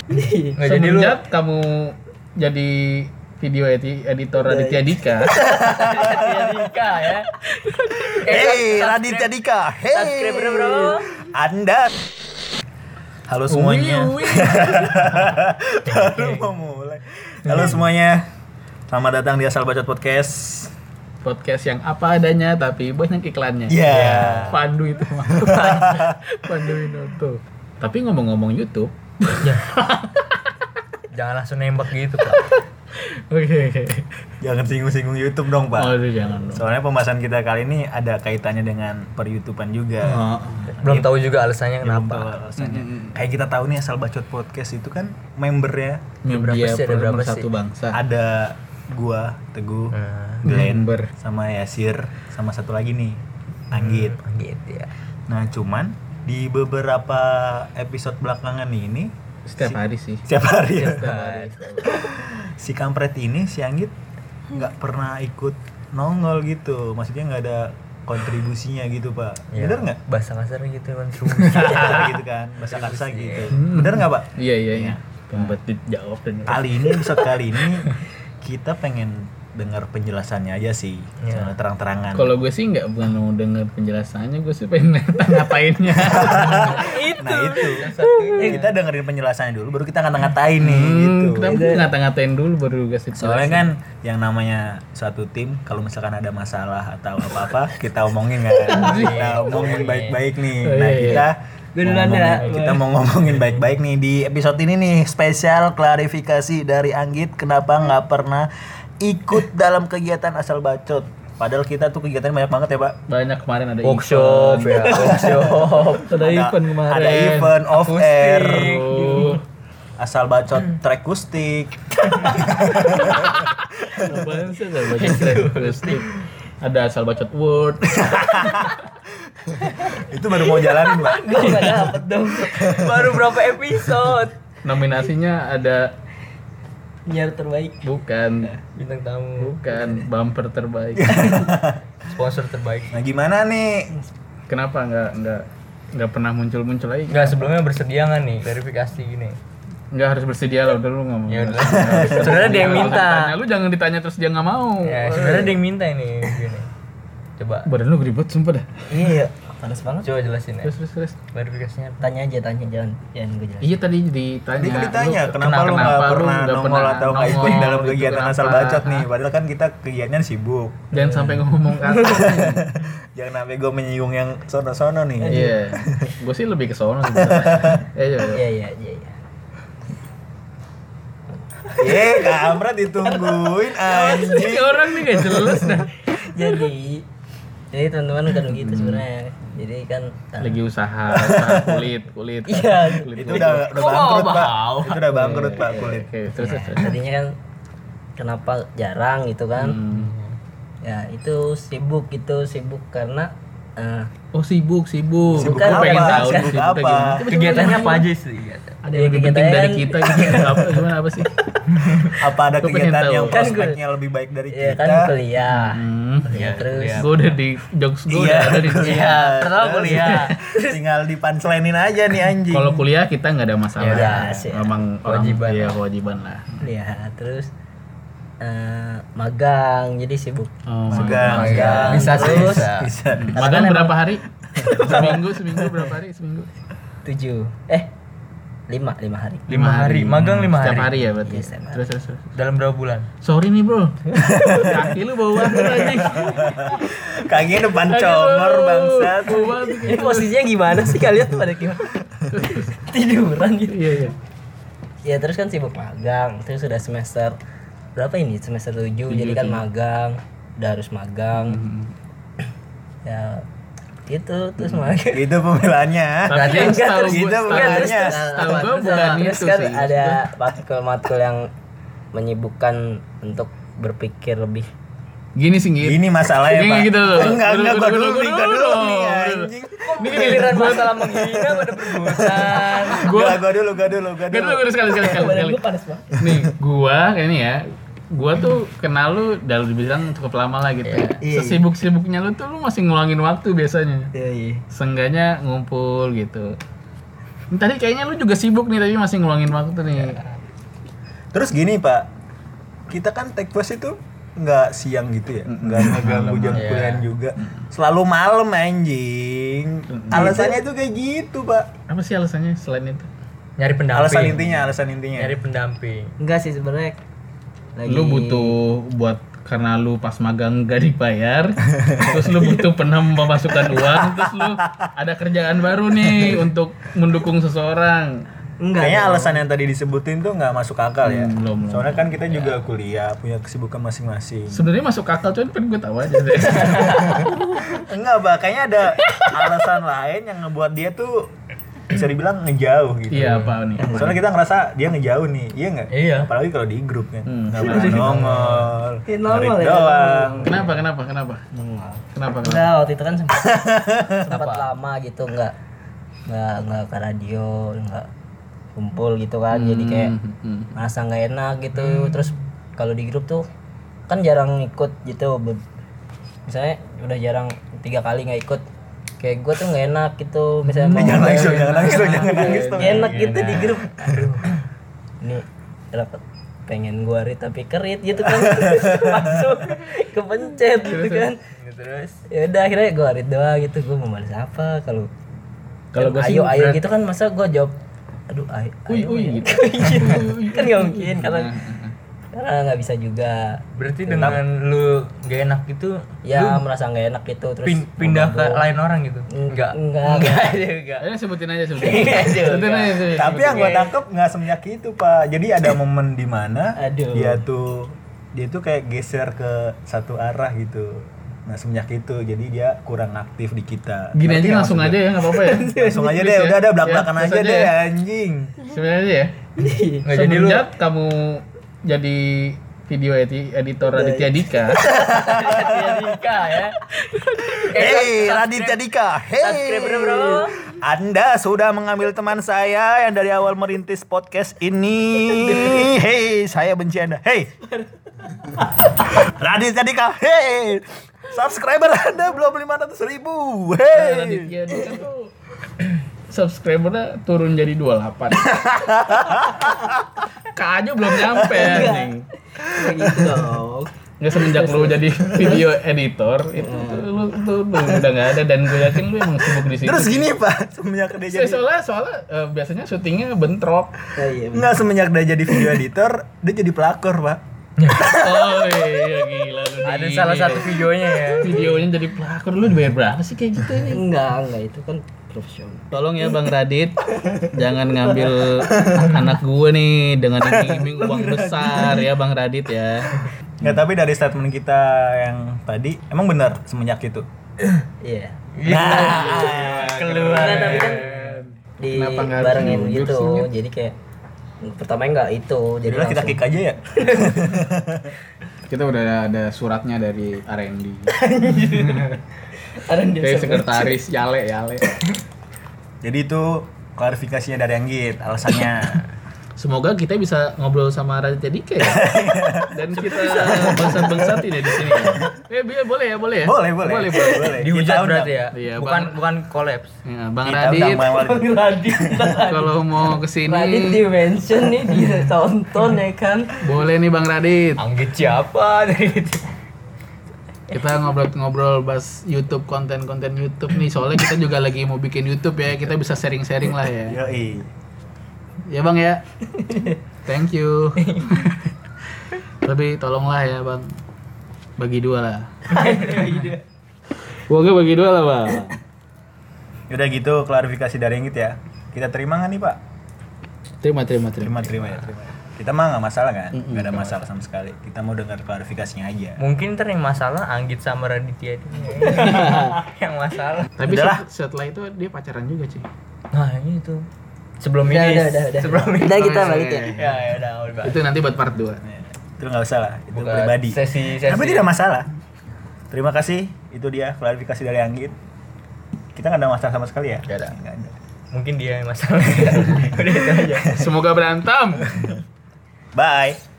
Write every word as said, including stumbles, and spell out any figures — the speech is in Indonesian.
Nggak jadi lu kamu jadi video edi- editor Raditya Dika. Raditya Dika ya. Hey, Raditya Dika. Hey. Subscriber bro. Anda. Halo semuanya. Ui, ui. Baru mau mulai. Halo semuanya. Selamat datang di Asal Bacot Podcast. Podcast yang apa adanya tapi banyak iklannya. Iya. Yeah. Pandu itu mah. Pandu Winoto. Tapi ngomong-ngomong YouTube. Jangan langsung nembak gitu, Pak. Oke, oke. Jangan singgung-singgung YouTube dong, Pak. Oh, itu jangan dong. Soalnya pembahasan kita kali ini ada kaitannya dengan per-YouTubean juga. Oh. Belum tahu juga alasannya Belum kenapa. tahu alasannya. Kayak kita tahu nih Asal Bacot Podcast itu kan membernya Berapa Media sih, ada berapa satu sih? bangsa. ada gua, Teguh, Nah, Glenn, Member. sama Yasir, sama satu lagi nih, Anggit. gitu ya. Nah, cuman di beberapa episode belakangan ini Setiap si- hari sih. setiap hari ya, Setiap hari. si kampret ini, si Anggit nggak pernah ikut nongol gitu. Maksudnya nggak ada kontribusinya gitu, Pak. Ya, Bener nggak? bahasa kasar gitu kan. gitu kan, bahasa karsa gitu. Bener nggak, Pak? Iya, iya, iya. Pembetit jawab dan Kali ini, episode kali ini kita pengen dengar penjelasannya aja sih, Ya. secara terang-terangan. kalau gue sih nggak bukan mau denger penjelasannya, gue sih pengen ngata-ngatainnya. Nah itu, kita dengerin penjelasannya dulu, baru kita ngata-ngatain nih Hmm, gitu. Kenapa ngata-ngatain dulu baru kasih Soalnya kan yang namanya suatu tim, kalau misalkan ada masalah atau apa-apa, kita omongin kan, kita omongin baik-baik nih. Oh, Nah iya, iya. kita Gue mau duluan ngomongin- ya. kita mau ngomongin baik-baik nih di episode ini nih, spesial klarifikasi dari Anggit kenapa nggak pernah ikut dalam kegiatan Asal Bacot. Padahal kita tuh kegiatan banyak banget ya, Pak. banyak kemarin ada Workshop event. ya, workshop. Ada, event kemarin. Ada event off Akustik. air. Oh, Asal Bacot track kustik. apaan sih ada bacot realistik. Ada asal bacot word. Itu baru mau jalanin, Pak. Gue nggak dapet dong. Baru berapa episode? Nominasinya ada Penyiar terbaik, bukan bintang tamu, bukan bumper terbaik. sponsor terbaik. Nah, gimana nih? Kenapa nggak nggak nggak pernah muncul-muncul lagi? Enggak, sebelumnya bersedia nggak nih verifikasi gini? Nggak harus bersedia loh, udah lu ngomong. Ya udah. Sebenarnya dia yang minta. Tanya, lu jangan ditanya terus dia nggak mau. Ya, sebenarnya dia yang minta ini gini. Coba. Badan lu gede banget sumpah dah. Iya, panas banget. Coba jelasin ya. Terus terus terus. Verifikasinya. Tanya aja, tanya jangan jangan gue jelasin. Iya tadi ditanya. Tadi kan ditanya, lu kenapa lu nggak kenapa lu pernah nggak nongol pernah atau nggak ikut nongol dalam gitu, kegiatan kenapa? Asal Bacot nih? Padahal kan kita kegiatannya sibuk. Jangan sampai ngomong kata. Jangan sampai gue menyinggung yang sono-sono nih. Iya. Gue sih lebih ke sono gitu. Eh, iya. Iya iya iya iya. Ye, kampret ditungguin anjing. Ini orang nih gak jelas dah. Jadi jadi teman-teman bukan begitu sebenarnya. Jadi kan uh, Lagi usaha, usaha kulit, kulit. Iya. Kulit. Itu udah udah Kok bangkrut, mau Pak. bau? Itu udah bangkrut, Pak, kulit. Oke, terus ya, terus. tadinya kan kenapa jarang gitu kan? Hmm. Ya itu sibuk gitu sibuk karena uh, Oh sibuk, sibuk. Sibuk Gua apa? pengen tahu Sibuk sibuknya apa? gimana. Kegiatannya apa aja sih? Ada yang lebih penting dari kita gitu. Apa gimana apa sih? Apa ada Gua pengen kegiatan tahu. yang Kan prospeknya lebih baik dari ya kita? kan kuliah. Hmm. Ya, terus Gue udah di jokes gue Iya. udah ada di Iya. kuliah. Pertama kuliah. Tinggal di punchline-in aja nih anjing. Kalau kuliah kita nggak ada masalah. Ya udah, sih. Emang orang- Kewajiban. Iya kewajiban lah. kuliah terus uh, magang jadi sibuk. Oh, Magang. Magang. Bisa sih, terus bisa. bisa. Magang Karena berapa hari? Seminggu, seminggu berapa hari? Seminggu. tujuh eh lima lima hari. Lima hari. Magang lima Setiap hari. hari ya berarti. Iya, setiap hari. Terus terus terus. Dalam berapa bulan? Sorry nih bro, kaki lu bau banget anjing. Kakinya depan Kaki lu comor bangsat. bau banget. Ini posisinya gimana sih kalian tuh pada gimana? Tiduran gitu. Iya iya. Ya terus kan sibuk magang, terus sudah semester berapa ini? Semester tujuh, jadi kan magang, udah harus magang. Hmm. Ya gitu terus magang. Gitu pembelaannya. Tapi Enggak, setahu terus gue, gitu, setahu bukan, gue, terus, terus, setahu gue Terus, bukan terus itu kan sih. ada matkul-matkul yang menyibukkan untuk berpikir lebih. Gini sih gitu. Ini masalahnya, Gini Pak. gitu loh. Enggak, Dulu, enggak, dulu, gua dulu, dulu nih, dulu gua dulu dong. nih anjing. Ini Giliran masalah menghina pada perbuatan. Gua Gua gua dulu, gua dulu, gua Gak dulu. dulu sekali sekali sekali. Badan sekali. gue panas banget. Nih, gua ini ya. Gua tuh kenal lu udah dibilang cukup lama lah gitu ya. Iya. Sesibuk-sibuknya lu tuh lu masih ngulangin waktu biasanya. Iya iya. Seenggaknya ngumpul gitu. Tadi kayaknya lu juga sibuk nih tapi masih ngeluangin waktu nih. Terus gini Pak, kita kan take post itu nggak siang gitu ya, nggak ngeganggu jam Iya. kuliah juga, selalu malam anjing. Alasannya itu kayak gitu Pak. Apa sih alasannya selain itu? Nyari pendamping. Alasan intinya, alasan intinya. Nyari pendamping. Enggak sih sebenarnya. Lagi Lu butuh buat karena lu pas magang gak dibayar, terus lu butuh pernah memasukkan uang, terus lu ada kerjaan baru nih untuk mendukung seseorang. enggak. Kayaknya dong. alasan yang tadi disebutin tuh nggak masuk akal ya. Hmm, belum, belum. Soalnya kan kita juga kuliah, punya kesibukan masing-masing. Sebenarnya masuk akal cuman pengen gue tahu aja deh. Enggak, Pak. Kayaknya ada alasan lain yang ngebuat dia tuh bisa dibilang ngejauh gitu. Iya apa nih? Apa Soalnya nih? kita ngerasa dia ngejauh nih, iya nggak? Iya. Apalagi kalau di grup kan, Hmm. nggak pernah nongol, Ya, nongol ngerit ya, doang. Kenapa kenapa kenapa? Enggak. Kenapa? kenapa? Enggak, waktu itu kan sempat sempat lama gitu enggak enggak enggak ke radio, enggak kumpul gitu kan. Jadi kayak Hmm, hmm. merasa nggak enak gitu. Terus kalau di grup tuh kan jarang ikut gitu. Be- Misalnya udah jarang tiga kali nggak ikut. Kayak gue tuh nggak enak gitu. Misalnya mau Jangan nangis dong, jangan nangis dong, jangan nangis dong. nggak enak gitu di grup. Aduh, ini dapat pengen gue read tapi kerit gitu kan. Masuk kepencet gitu kan. Terus Ya udah akhirnya gue read doang gitu. Gue mau balas apa kalau Kalau kan gua sih ayo ayo berat- gitu kan, masa gue jawab aduh ayo, Uy ayo, uy ayo. gitu. Kan nggak mungkin karena karena nggak bisa juga berarti dengan lu gak enak gitu, ya merasa nggak enak gitu terus pin- pindah ke lain orang gitu. Enggak. enggak Enggak juga. Ayo sebutin aja sebutin. Enggak juga. Sebutin aja. sebutin. Tapi yang gue tangkep nggak semenjak itu Pak. Jadi ada momen di mana Aduh. dia tuh dia tuh kayak geser ke satu arah gitu. Nah semenjak itu jadi dia kurang aktif di kita. Gini Ngerti aja nggak langsung maksud aja gue? ya nggak apa-apa ya. Langsung aja deh, Please udah ya. ada belak-belakan Ya, aja terus deh ya. anjing. Sebenarnya aja ya. Nggak jadi lu Semenjak kamu jadi video edi- editor Raditya Dika, Raditya Dika ya. Hey Raditya Dika, hey. Subscriber, bro. Anda sudah mengambil teman saya yang dari awal merintis podcast ini. Hey, saya benci Anda. Hey. Raditya Dika, hey. Subscriber Anda belum lima ratus ribu. Hey. Raditya Dika tuh subscribernya turun jadi dua puluh delapan. Kak aja belum nyampe nih. Kayak gitu dong. Nggak semenjak lu jadi video editor itu tuh, lu tuh lu udah nggak ada dan gue yakin lu emang sibuk di situ. Terus gini Pak, semenjak dia So- jadi soalnya soalnya eh, biasanya syutingnya bentrok. Oh, iya. Enggak, semenjak dia jadi video editor, dia jadi pelakor, Pak. Oh iya gila lu. Ada Di- salah satu videonya ya. videonya jadi pelakor, lu dibayar berapa sih kayak gitu ini? Enggak, enggak itu kan profesional. Tolong ya Bang Radit, jangan ngambil anak gue nih dengan iming-iming uang besar ya Bang Radit ya. Enggak, tapi dari statement kita yang tadi emang benar semenjak itu. Iya. Nah, Keluar. Enggak, tapi kan di Kenapa nggak barengin jujur gitu. sih, Nyet? Jadi kayak pertama enggak itu, jadi Jadi kita langsung kick aja ya. Kita udah ada suratnya dari R and D. ada yang Dari sekretaris Yale Yale. Jadi itu klarifikasinya dari Anggit, alasannya. Semoga kita bisa ngobrol sama Raditya Dika ya. Dan kita bangsat-bangsatin ya di sini. Ya, bi- boleh ya, boleh ya. Boleh, boleh. Boleh, boleh. boleh. Dihujat Kita undang. berarti ya. Iya, bukan Bang. bukan kolaps. Ya, Bang Kita Radit, undang Bang Radit. Radit. kalau mau Radit kesini di mention nih, ditonton ya kan. boleh nih Bang Radit. Anggit siapa dari itu? Kita ngobrol-ngobrol bahas YouTube, konten-konten YouTube nih. Soalnya kita juga lagi mau bikin YouTube ya. Kita bisa sharing-sharing lah ya. Yoi. Ya Bang ya. Thank you. Tapi tolonglah ya Bang. Bagi dua lah. Pokoknya bagi dua lah Bang. Udah gitu klarifikasi dari Anggit ya. Kita terima nggak nih, Pak? Terima, terima, terima. Terima, terima ya, terima. Kita mah nggak masalah kan? Nggak ada masalah sama sekali. Kita mau dengar klarifikasinya aja. Mungkin ntar yang masalah Anggit sama Raditya ini. Yang masalah. Tapi Udahlah. set- setelah itu dia pacaran juga sih. Nah, ini tuh. Sebelum Udah, ini. udah, udah, udah. Sebelum ini. Udah kita balik ya. Ya, ya udah, udah. Itu nanti buat part dua. Ya, itu nggak usah lah, itu Bukan pribadi. sesi- sesi. Tapi tidak masalah. Terima kasih, itu dia klarifikasi dari Anggit. Kita nggak ada masalah sama sekali ya? Nggak ada. Nggak ada. Mungkin dia yang masalah. Udah itu aja. Semoga berantem. Bye.